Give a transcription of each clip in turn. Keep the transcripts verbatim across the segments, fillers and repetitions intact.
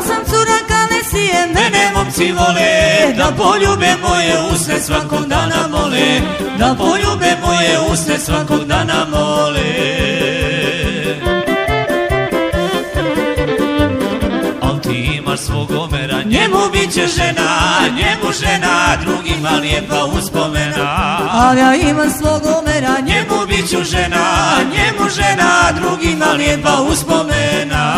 sam cura Kalesije, mene momci vole, da poljube moje usne svakog dana mole, da poljube moje usne svakog dana mole. Al ti imaš svog Omera, njemu bit će žena, njemu žena, drugima lijepa uspomena. Al ja imam svog Omera, njemu bit ću žena, njemu žena, drugima lijepa uspomena.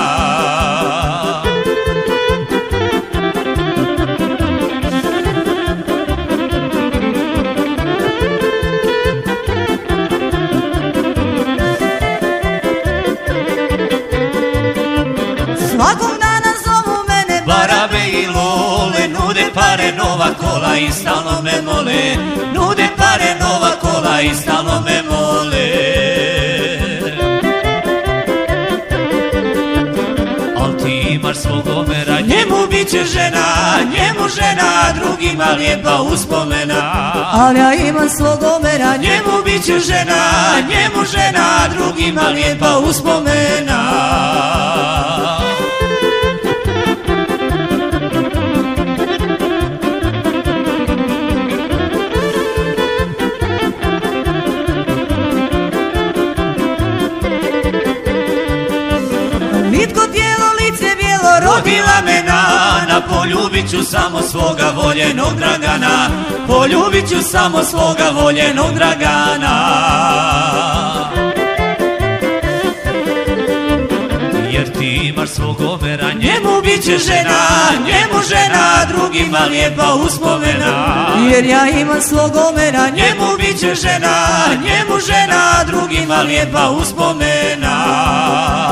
Svakog dana zovu mene barabe i lole, nude pare, nova kola i stalno me mole, nude pare, nova kola i stalno me mole. Al ti imaš svog Omera, njemu bit će žena, njemu žena, drugima lijepa uspomena. Al ja imam svog Omera, njemu bit će žena, njemu žena, drugima lijepa uspomena. Nitko tijelo, lice bijelo, rodila me Nana, poljubit ću samo svoga voljenog Dragana, poljubit ću samo svoga voljenog Dragana. Jer ti imaš svog Omera, njemu bit će žena, njemu žena, drugima lijepa uspomena. Jer ja imam svog Omera, njemu bit će žena, njemu žena, drugima lijepa uspomena.